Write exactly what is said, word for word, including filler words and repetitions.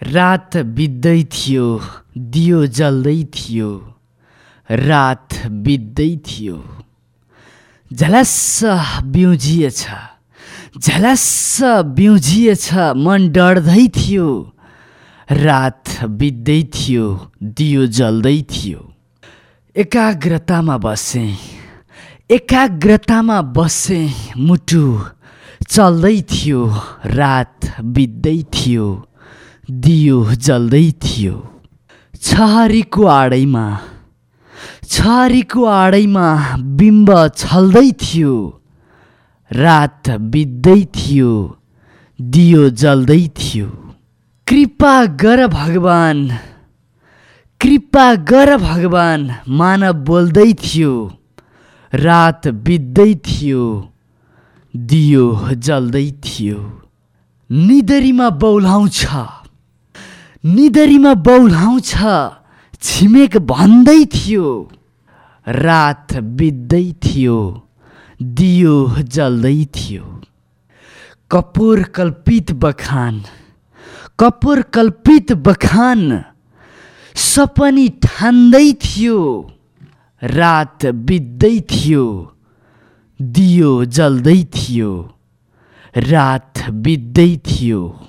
रात बित्दै थियो, दियो जल्दै थियो। रात बित्दै थियो, झलस्स बिउजिएछ, झलस्स बिउजिएछ, मन डढ्दै थियो। रात बित्दै थियो, दियो जल्दै थियो। एकाग्रतामा बसेँ, एकाग्रतामा बसेँ, मुटु चल्दै थियो। रात बित्दै थियो, दियो जल्दै थियो। छहारीको आडैमा, छहारीको आडैमा बिम्ब छल्दै थियो। रात बित्दै थियो, दियो जल्दै थियो। कृपा गर भगवान, कृपा गर भगवान, मानव बोल्दै थियो। रात बित्दै थियो, दियो जल्दै थियो। निदरीमा बौलाउँछ, निदरीमा बौलाउँछ, छिमेक भन्दै थियो। रात बित्दै थियो, दियो जल्दै थियो। कपोर कल्पित बखान, कपोर कल्पित बखान, सपनी ठान्दै थियो। रात बित्दै थियो, दियो जल्दै थियो। रात बित्दै थियो।